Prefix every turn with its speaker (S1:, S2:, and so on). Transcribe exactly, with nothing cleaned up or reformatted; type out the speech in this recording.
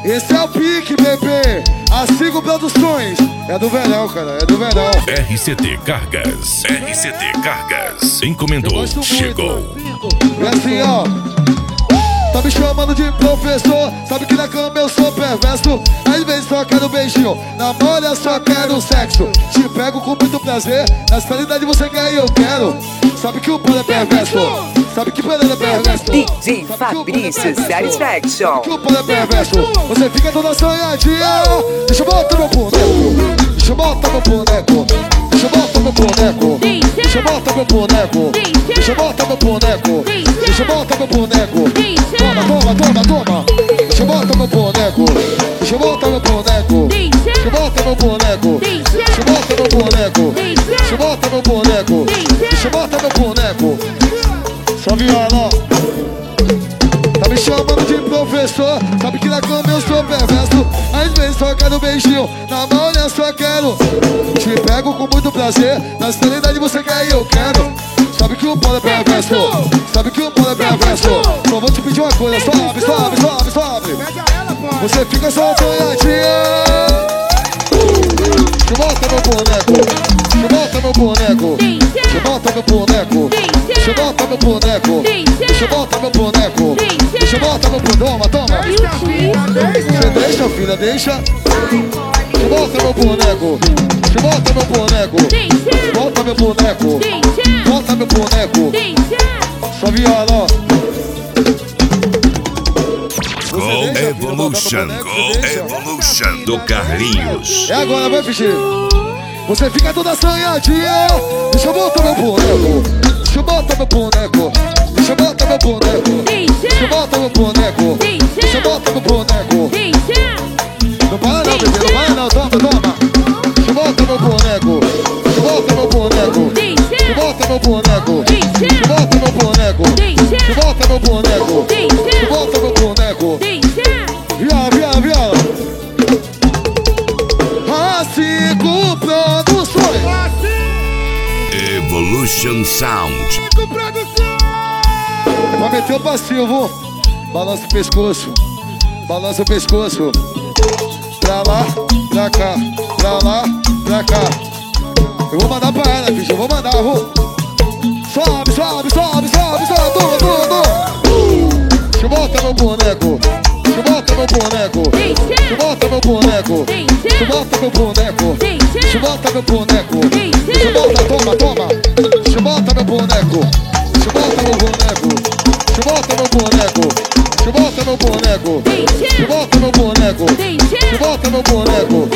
S1: Esse é o pique, bebê. A Sigo Produções. É do verão, cara, é do verão.
S2: R C T Cargas. R C T Cargas. Encomendou, chegou.
S1: É assim, ó. Tá me chamando de professor, sabe que na cama eu sou perverso. Às vezes só quero beijinho, na mole só quero sexo. Te pego com muito prazer, na realidade você quer e eu quero. Sabe que o pano é perverso, sabe que o pano é perverso.
S3: D J Fabrício Satisfaction.
S1: Que o pano é perverso, você fica toda sonhadinha. Deixa eu botar meu boneco, deixa eu botar meu boneco, deixa eu botar meu boneco, deixa eu botar meu boneco, deixa eu botar meu boneco, deixa eu botar meu boneco. Toma, toma, toma, toma. Deixa eu botar meu boneco, deixa eu botar meu boneco, deixa eu botar meu boneco, deixa eu botar meu boneco, deixa eu botar meu boneco, deixa eu botar meu boneco. Só viola. Tá me chamando de professor, sabe que na cama eu sou perverso. Às vezes só quero beijinho, na mão eu só quero. Te pego com muito prazer, na realidade você quer e eu quero. Sabe que o polo é perverso, sabe que o polo é perverso. Só vou te pedir uma coisa, sobe, sobe, sobe, sobe. Você fica só sonhadinha. Deixa eu botar meu boneco, deixa eu botar meu boneco, deixa eu botar meu boneco, deixa eu botar meu boneco, deixa eu botar meu boneco, deixa eu botar meu boneco. Toma, toma. Você deixa, filha, deixa. Deixa eu botar meu boneco, deixa eu botar meu boneco, bota meu boneco, bota meu boneco. Só viola, ó.
S2: Go Evolution, Go Evolution do Carlinhos.
S1: É agora, vai, Fichi. Você fica toda sonhadinha. Deixa eu botar meu boneco, deixa eu botar meu boneco, deixa eu botar meu boneco, deixa eu botar meu boneco, deixa eu botar meu boneco. Não para não, bebê, não para não, toma, toma. Deixa eu botar meu boneco, deixa eu botar meu boneco, deixa eu botar meu boneco, deixa eu botar meu boneco, deixa eu botar meu boneco, deixa eu botar meu boneco. Viola, viola, viola. A Sigo Produções.
S2: Evolution Sound.
S1: É pra meter o passivo. Balança o pescoço, balança o pescoço. Pra lá, pra cá, pra lá, pra cá. Eu vou mandar pra ela, bicho, eu vou mandar, eu vou. Sobe, sobe, sobe, sobe, sobe, tudo, tudo. Deixa eu botar meu boneco, deixa eu botar meu boneco, deixa eu botar meu boneco, deixa eu botar meu boneco, deixa eu botar meu boneco, deixa eu botar, toma, toma. Deixa eu botar meu boneco, deixa eu botar meu boneco, deixa eu botar meu boneco, deixa eu botar meu boneco, deixa eu botar meu boneco, deixa eu botar meu boneco,